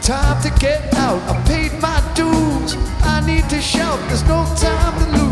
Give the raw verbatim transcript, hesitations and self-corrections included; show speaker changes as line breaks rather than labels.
Time to get out, I paid my dues. I need to shout, there's no time to lose.